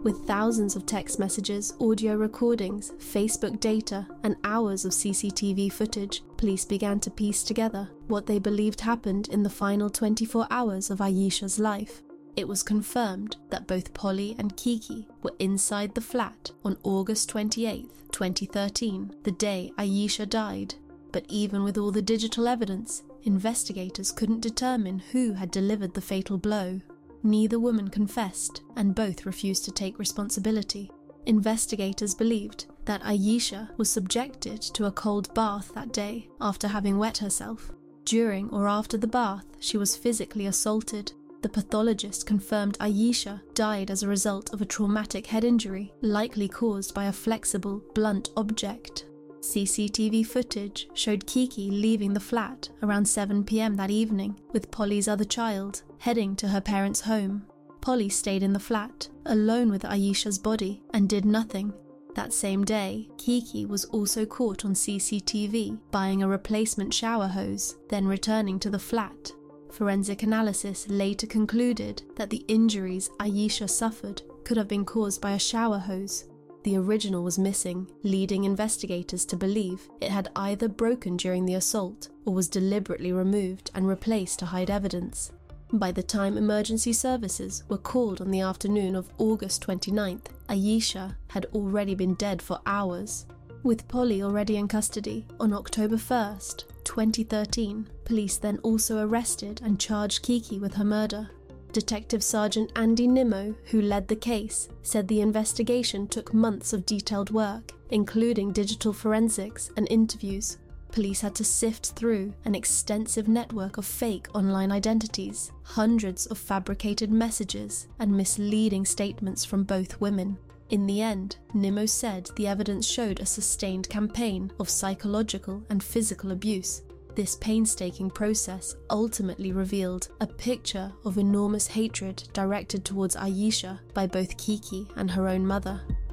With thousands of text messages, audio recordings, Facebook data, and hours of CCTV footage, police began to piece together what they believed happened in the final 24 hours of Aisha's life. It was confirmed that both Polly and Kiki were inside the flat on August 28, 2013, the day Aisha died. But even with all the digital evidence, investigators couldn't determine who had delivered the fatal blow. Neither woman confessed, and both refused to take responsibility. Investigators believed that Aisha was subjected to a cold bath that day after having wet herself. During or after the bath, she was physically assaulted. The pathologist confirmed Aisha died as a result of a traumatic head injury, likely caused by a flexible, blunt object. CCTV footage showed Kiki leaving the flat around 7 p.m. that evening with Polly's other child, heading to her parents' home. Polly stayed in the flat, alone with Aisha's body, and did nothing. That same day, Kiki was also caught on CCTV buying a replacement shower hose, then returning to the flat. Forensic analysis later concluded that the injuries Aisha suffered could have been caused by a shower hose. The original was missing, leading investigators to believe it had either broken during the assault or was deliberately removed and replaced to hide evidence. By the time emergency services were called on the afternoon of August 29th, Aisha had already been dead for hours. With Polly already in custody, on October 1st, 2013, police then also arrested and charged Kiki with her murder. Detective Sergeant Andy Nimmo, who led the case, said the investigation took months of detailed work, including digital forensics and interviews. Police had to sift through an extensive network of fake online identities, hundreds of fabricated messages, and misleading statements from both women. In the end, Nimmo said the evidence showed a sustained campaign of psychological and physical abuse. This painstaking process ultimately revealed a picture of enormous hatred directed towards Aisha by both Kiki and her own mother.